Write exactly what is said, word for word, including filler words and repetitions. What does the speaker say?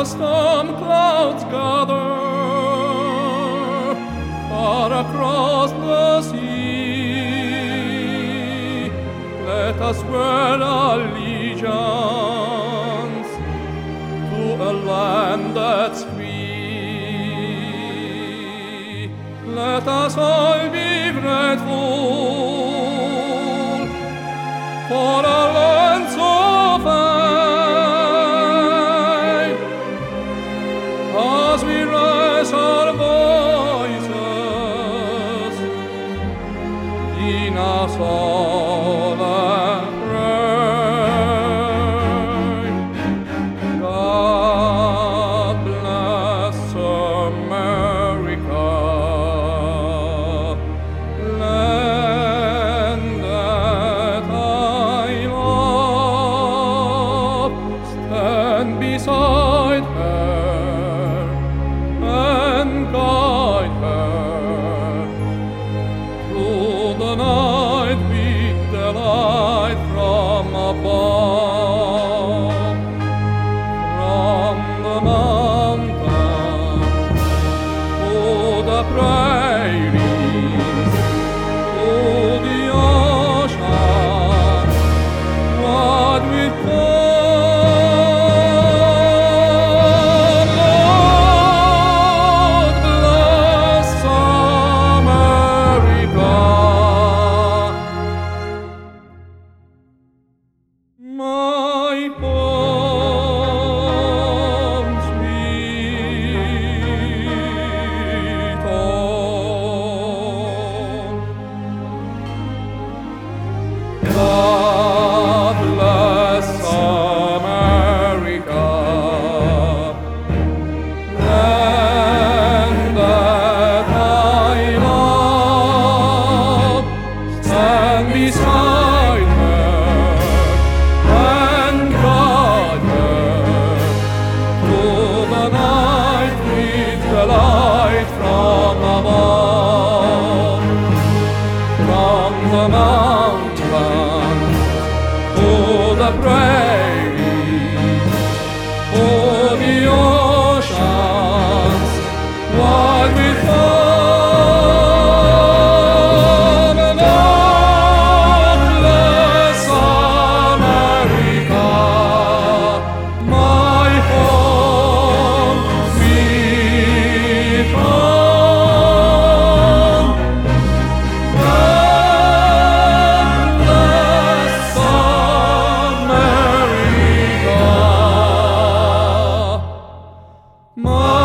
the storm clouds gather far across the sea, let us swear allegiance to a land that's free. Let us all be grateful for a land so fine, as we raise our voices in a solemn prayer. God bless America, land that I love. Stand beside her and guide her through the night with the light from above, from the mountain to the prairies, to the ocean, wide with gold. Lord, bless America. My home, sweet home. God bless America, land that I love. Stand beside her and guide her through the night with the light from above, from the mountain to the prairies, to the oceans, wide with foam. Lord, bless America, my home, sweet home. God bless America, my